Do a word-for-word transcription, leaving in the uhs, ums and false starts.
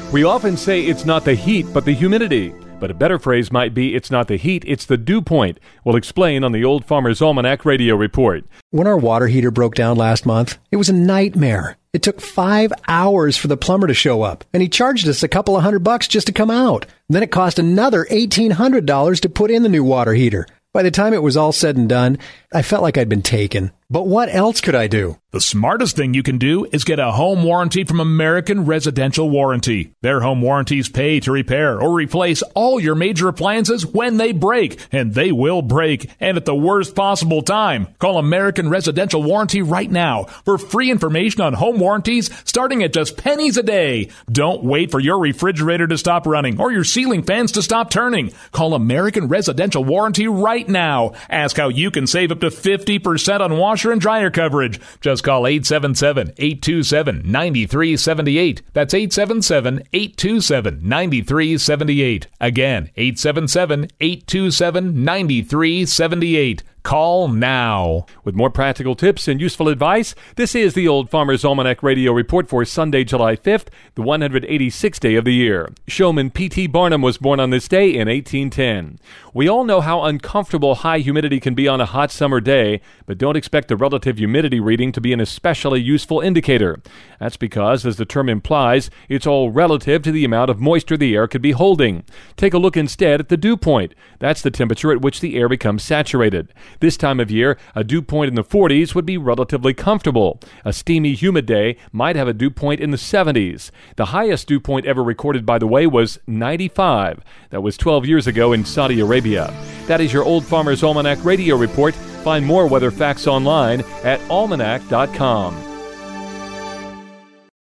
We often say it's not the heat, but the humidity. But a better phrase might be, it's not the heat, it's the dew point. We'll explain on the Old Farmer's Almanac radio report. When our water heater broke down last month, it was a nightmare. It took five hours for the plumber to show up, and he charged us a couple of hundred bucks just to come out. Then it cost another eighteen hundred dollars to put in the new water heater. By the time it was all said and done, I felt like I'd been taken. But what else could I do? The smartest thing you can do is get a home warranty from American Residential Warranty. Their home warranties pay to repair or replace all your major appliances when they break, and they will break, and at the worst possible time. Call American Residential Warranty right now for free information on home warranties starting at just pennies a day. Don't wait for your refrigerator to stop running or your ceiling fans to stop turning. Call American Residential Warranty right now. Ask how you can save up to fifty percent on washer and dryer coverage. Just call eight seven seven, eight two seven, nine three seven eight. That's eight seven seven, eight two seven, nine three seven eight. Again, eight seven seven, eight two seven, nine three seven eight. Call now. With more practical tips and useful advice, this is the Old Farmer's Almanac radio report for Sunday, July fifth, the one hundred eighty-sixth day of the year. Showman P T Barnum was born on this day in eighteen ten. We all know how uncomfortable high humidity can be on a hot summer day, but don't expect the relative humidity reading to be an especially useful indicator. That's because, as the term implies, it's all relative to the amount of moisture the air could be holding. Take a look instead at the dew point. That's the temperature at which the air becomes saturated. This time of year, a dew point in the forties would be relatively comfortable. A steamy, humid day might have a dew point in the seventies. The highest dew point ever recorded, by the way, was ninety-five. That was twelve years ago in Saudi Arabia. That is your Old Farmer's Almanac radio report. Find more weather facts online at almanac dot com.